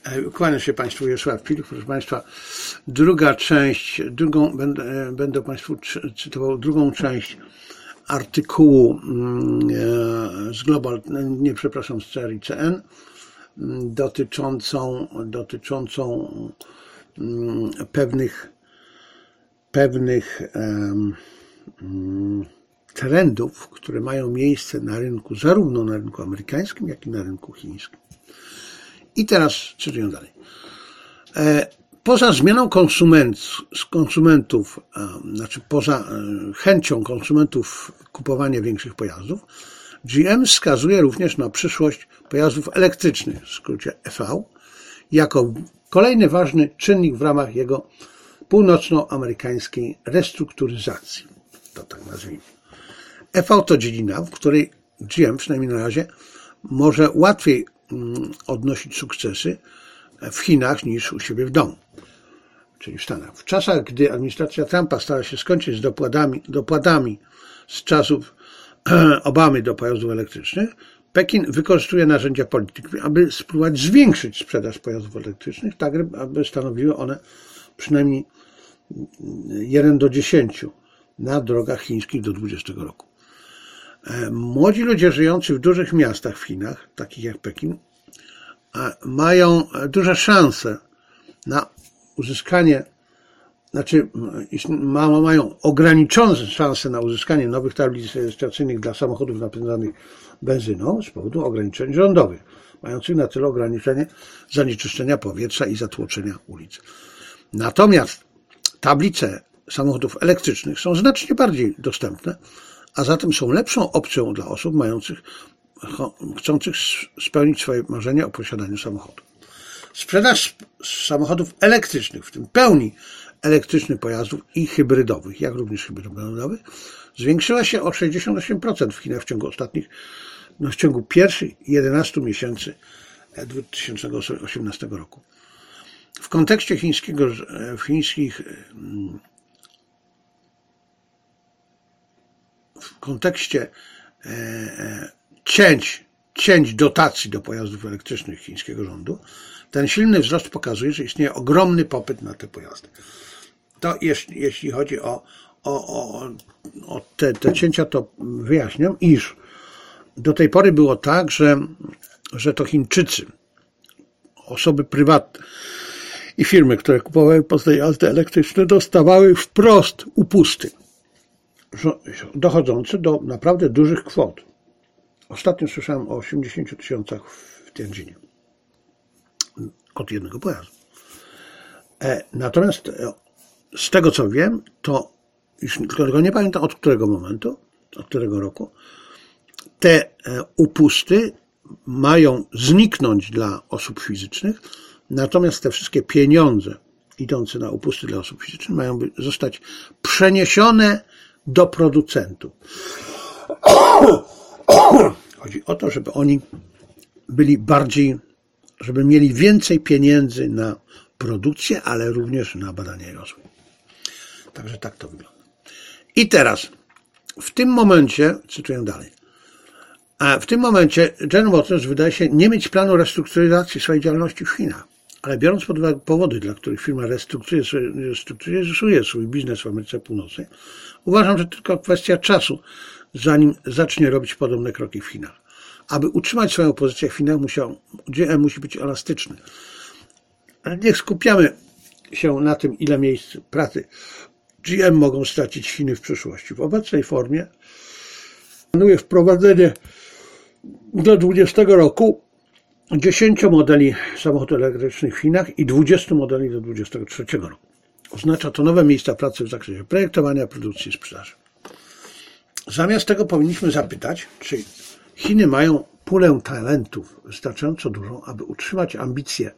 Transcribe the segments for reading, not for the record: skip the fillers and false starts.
Kłaniam się Państwu, Wiesław Pilch. Proszę Państwa, będę Państwu cytował drugą część artykułu z CRICN dotyczącą pewnych trendów, które mają miejsce na rynku, zarówno na rynku amerykańskim, jak i na rynku chińskim. I teraz cytuję dalej. Poza zmianą konsumentów, znaczy poza chęcią konsumentów kupowania większych pojazdów, GM wskazuje również na przyszłość pojazdów elektrycznych, w skrócie EV, jako kolejny ważny czynnik w ramach jego północnoamerykańskiej restrukturyzacji. To tak nazwijmy. EV to dziedzina, w której GM, przynajmniej na razie, może łatwiej odnosić sukcesy w Chinach niż u siebie w domu, czyli w Stanach. W czasach, gdy administracja Trumpa stara się skończyć z dopłatami z czasów Obamy do pojazdów elektrycznych, Pekin wykorzystuje narzędzia polityki, aby spróbować zwiększyć sprzedaż pojazdów elektrycznych, tak aby stanowiły one przynajmniej 1:10 na drogach chińskich do 2020 roku. Młodzi ludzie żyjący w dużych miastach w Chinach, takich jak Pekin, mają duże szanse na uzyskanie, mają ograniczone szanse na uzyskanie nowych tablic rejestracyjnych dla samochodów napędzanych benzyną z powodu ograniczeń rządowych, mających na tyle ograniczenie zanieczyszczenia powietrza i zatłoczenia ulic. Natomiast tablice samochodów elektrycznych są znacznie bardziej dostępne, a zatem są lepszą opcją dla osób chcących spełnić swoje marzenie o posiadaniu samochodu. Sprzedaż samochodów elektrycznych, w tym pełni elektrycznych pojazdów i hybrydowych, jak również hybrydowych, zwiększyła się o 68% w Chinach w ciągu pierwszych 11 miesięcy 2018 roku. W kontekście cięć dotacji do pojazdów elektrycznych chińskiego rządu, ten silny wzrost pokazuje, że istnieje ogromny popyt na te pojazdy. To jeśli chodzi o te cięcia, to wyjaśniam, iż do tej pory było tak, że to Chińczycy, osoby prywatne i firmy, które kupowały pojazdy elektryczne, dostawały wprost upusty dochodzące do naprawdę dużych kwot. Ostatnio słyszałem o 80 000 w Tianjinie od jednego pojazdu. Natomiast z tego co wiem, to już tylko nie pamiętam od którego momentu, od którego roku, te upusty mają zniknąć dla osób fizycznych, natomiast te wszystkie pieniądze idące na upusty dla osób fizycznych mają zostać przeniesione do producentów. Chodzi o to, żeby oni żeby mieli więcej pieniędzy na produkcję, ale również na badania i rozwój. Także tak to wygląda. I teraz, w tym momencie, cytuję dalej, w tym momencie General Motors wydaje się nie mieć planu restrukturyzacji swojej działalności w Chinach, ale biorąc pod uwagę powody, dla których firma restrukturyzuje swój biznes w Ameryce Północnej, uważam, że tylko kwestia czasu, zanim zacznie robić podobne kroki w Chinach. Aby utrzymać swoją pozycję w Chinach, GM musi być elastyczny. Ale nie skupiamy się na tym, ile miejsc pracy GM mogą stracić Chiny w przyszłości. W obecnej formie planuje wprowadzenie do 2020 roku 10 modeli samochodów elektrycznych w Chinach i 20 modeli do 2023 roku. Oznacza to nowe miejsca pracy w zakresie projektowania, produkcji i sprzedaży. Zamiast tego powinniśmy zapytać, czy Chiny mają pulę talentów wystarczająco dużą, aby utrzymać ambicje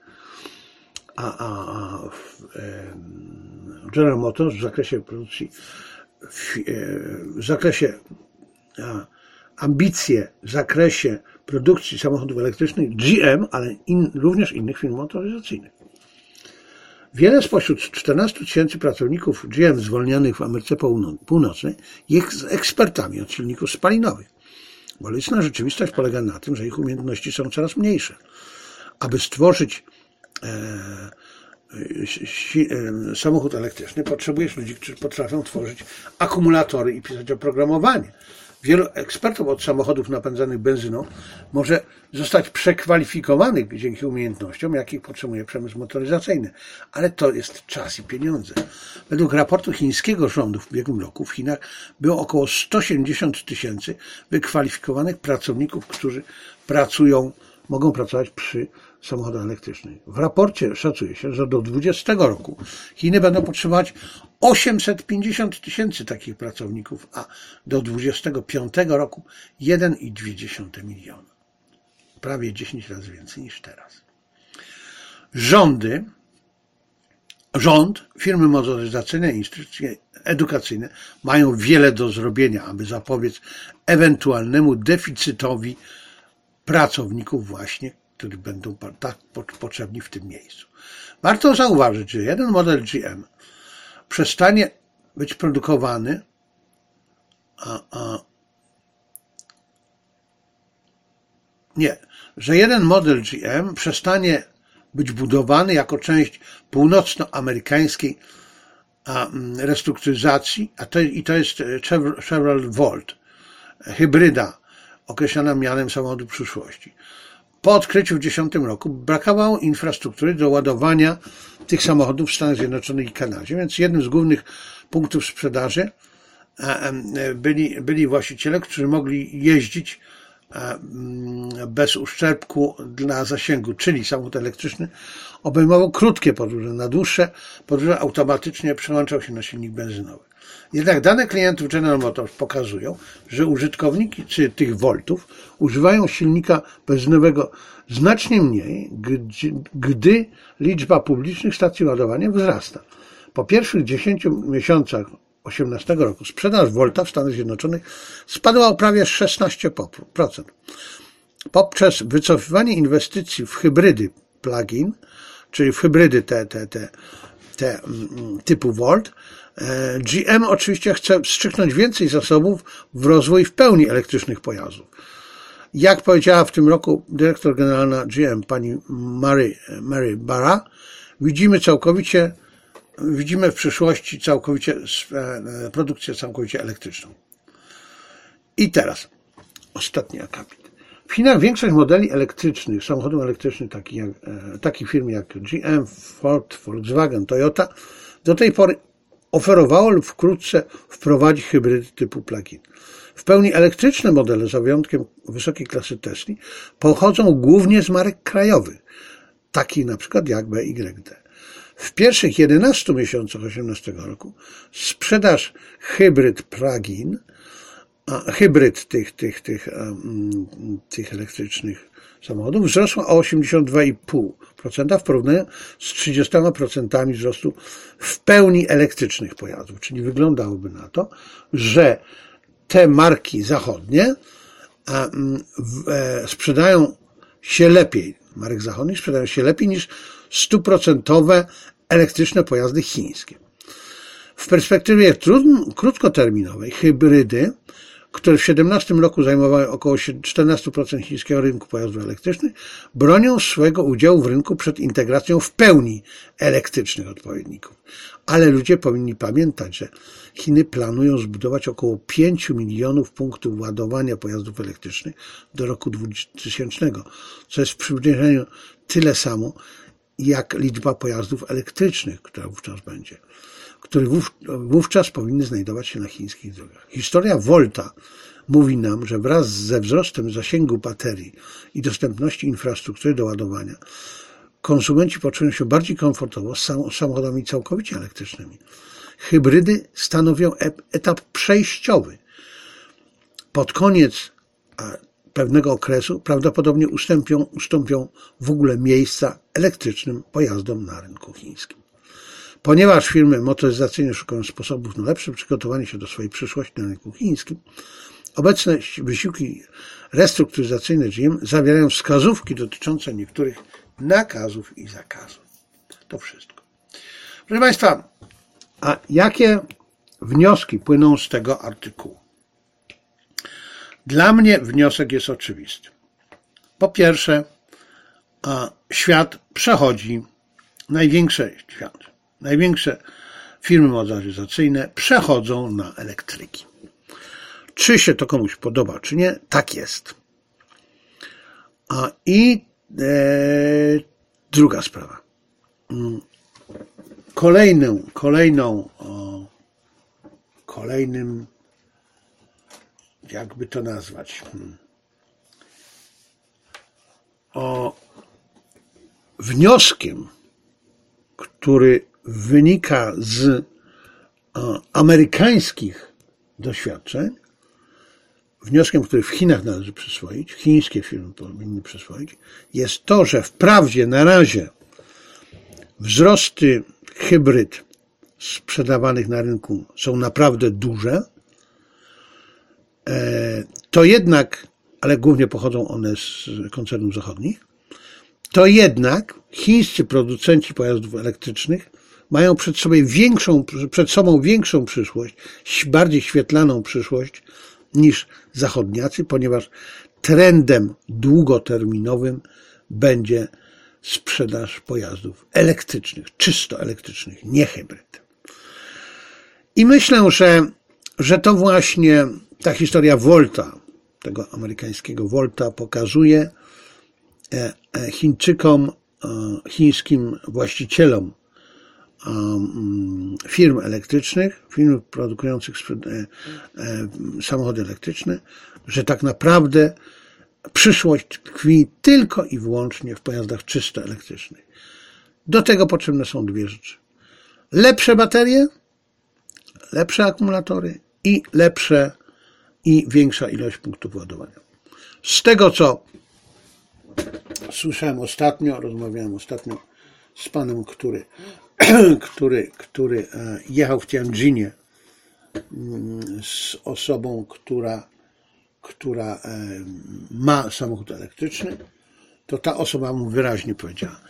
General Motors w zakresie produkcji, ambicje w zakresie produkcji samochodów elektrycznych GM, ale również innych firm motoryzacyjnych. Wiele spośród 14 000 pracowników GM zwolnionych w Ameryce Północnej jest ekspertami od silników spalinowych. Bolesna rzeczywistość polega na tym, że ich umiejętności są coraz mniejsze. Aby stworzyć samochód elektryczny, potrzebujesz ludzi, którzy potrafią tworzyć akumulatory i pisać oprogramowanie. Wielu ekspertów od samochodów napędzanych benzyną może zostać przekwalifikowanych dzięki umiejętnościom, jakich potrzebuje przemysł motoryzacyjny. Ale to jest czas i pieniądze. Według raportu chińskiego rządu w ubiegłym roku w Chinach było około 170 000 wykwalifikowanych pracowników, którzy mogą pracować przy samochodach elektrycznych. W raporcie szacuje się, że do 2020 roku Chiny będą potrzebować 850 000 takich pracowników, a do 2025 roku 1,2 miliona. Prawie 10 razy więcej niż teraz. Rząd, firmy motoryzacyjne i instytucje edukacyjne mają wiele do zrobienia, aby zapobiec ewentualnemu deficytowi pracowników właśnie, którzy będą tak potrzebni w tym miejscu. Warto zauważyć, że jeden model GM przestanie być produkowany, że jeden model GM przestanie być budowany jako część północnoamerykańskiej restrukturyzacji, i to jest Chevrolet Volt, hybryda określana mianem samochodu przyszłości. Po odkryciu w 2010 roku brakowało infrastruktury do ładowania tych samochodów w Stanach Zjednoczonych i Kanadzie, więc jednym z głównych punktów sprzedaży byli właściciele, którzy mogli jeździć bez uszczerbku dla zasięgu, czyli samochód elektryczny obejmował krótkie podróże, na dłuższe podróże automatycznie przełączał się na silnik benzynowy. Jednak dane klientów General Motors pokazują, że użytkownicy tych Voltów używają silnika benzynowego znacznie mniej, gdy liczba publicznych stacji ładowania wzrasta. Po pierwszych 10 miesiącach 2018 roku sprzedaż Volta w Stanach Zjednoczonych spadła o prawie 16%. Poprzez wycofywanie inwestycji w hybrydy plug-in, czyli w hybrydy te typu Volt, GM oczywiście chce wstrzyknąć więcej zasobów w rozwój w pełni elektrycznych pojazdów. Jak powiedziała w tym roku dyrektor generalna GM, pani Mary Barra, widzimy w przyszłości produkcję całkowicie elektryczną. I teraz ostatni akapit. W Chinach większość modeli elektrycznych, samochodów elektrycznych, takich firm jak GM, Ford, Volkswagen, Toyota, do tej pory oferowało lub wkrótce wprowadzi hybrydy typu plug-in. W pełni elektryczne modele, za wyjątkiem wysokiej klasy Tesli, pochodzą głównie z marek krajowych, takich na przykład jak BYD. W pierwszych 11 miesiącach 2018 roku sprzedaż hybryd plug-in, tych elektrycznych samochodów wzrosła o 82,5% w porównaniu z 30% wzrostu w pełni elektrycznych pojazdów. Czyli wyglądałoby na to, że te marki zachodnie sprzedają się lepiej, marek zachodnich sprzedają się lepiej niż 100% elektryczne pojazdy chińskie. W perspektywie krótkoterminowej hybrydy, które w 2017 roku zajmowały około 14% chińskiego rynku pojazdów elektrycznych, bronią swojego udziału w rynku przed integracją w pełni elektrycznych odpowiedników. Ale ludzie powinni pamiętać, że Chiny planują zbudować około 5 milionów punktów ładowania pojazdów elektrycznych do roku 2000, co jest w przybliżeniu tyle samo, jak liczba pojazdów elektrycznych, która wówczas będzie, które wówczas powinny znajdować się na chińskich drogach. Historia Volta mówi nam, że wraz ze wzrostem zasięgu baterii i dostępności infrastruktury do ładowania, konsumenci poczują się bardziej komfortowo z samochodami całkowicie elektrycznymi. Hybrydy stanowią etap przejściowy. Pod koniec pewnego okresu prawdopodobnie ustąpią w ogóle miejsca elektrycznym pojazdom na rynku chińskim. Ponieważ firmy motoryzacyjne szukają sposobów na lepsze przygotowanie się do swojej przyszłości na rynku chińskim, obecne wysiłki restrukturyzacyjne GM zawierają wskazówki dotyczące niektórych nakazów i zakazów. To wszystko. Proszę Państwa, a jakie wnioski płyną z tego artykułu? Dla mnie wniosek jest oczywisty. Po pierwsze, świat przechodzi największe firmy motoryzacyjne przechodzą na elektryki. Czy się to komuś podoba, czy nie? Tak jest. Druga sprawa. Kolejnym, jakby to nazwać, wnioskiem, który wynika z amerykańskich doświadczeń, wnioskiem, który w Chinach należy przyswoić, chińskie firmy powinny przyswoić, jest to, że wprawdzie na razie wzrosty hybryd sprzedawanych na rynku są naprawdę duże, to jednak, ale głównie pochodzą one z koncernów zachodnich, to jednak chińscy producenci pojazdów elektrycznych mają przed sobą większą przyszłość, bardziej świetlaną przyszłość niż zachodniacy, ponieważ trendem długoterminowym będzie sprzedaż pojazdów elektrycznych, czysto elektrycznych, nie hybryd. I myślę, że to właśnie ta historia Volta, tego amerykańskiego Volta, pokazuje Chińczykom, chińskim właścicielom firm elektrycznych, firm produkujących samochody elektryczne, że tak naprawdę przyszłość tkwi tylko i wyłącznie w pojazdach czysto elektrycznych. Do tego potrzebne są dwie rzeczy. Lepsze baterie, lepsze akumulatory i większa ilość punktów ładowania. Z tego, co słyszałem ostatnio, rozmawiałem ostatnio z panem, który jechał w Tianjinie z osobą, która ma samochód elektryczny, to ta osoba mu wyraźnie powiedziała,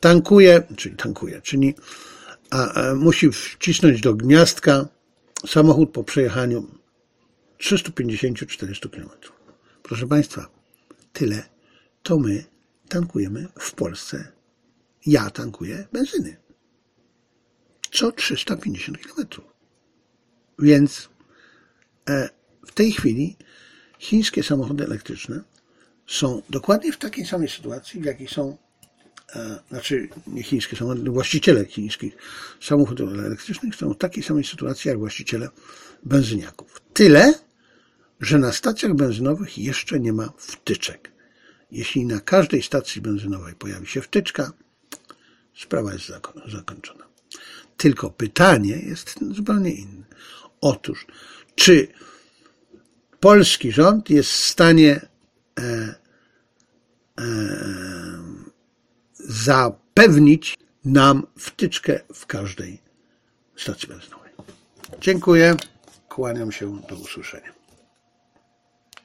czyli musi wcisnąć do gniazdka samochód po przejechaniu 350-400 km. Proszę Państwa, tyle to my tankujemy w Polsce. Ja tankuję benzyny. Co 350 km. Więc w tej chwili chińskie samochody elektryczne są dokładnie w takiej samej sytuacji, w jakiej są, nie chińskie samochody, właściciele chińskich samochodów elektrycznych są w takiej samej sytuacji, jak właściciele benzyniaków. Tyle, że na stacjach benzynowych jeszcze nie ma wtyczek. Jeśli na każdej stacji benzynowej pojawi się wtyczka, sprawa jest zakończona. Tylko pytanie jest zupełnie inne. Otóż, czy polski rząd jest w stanie zapewnić nam wtyczkę w każdej stacji benzynowej? Dziękuję. Kłaniam się. Do usłyszenia.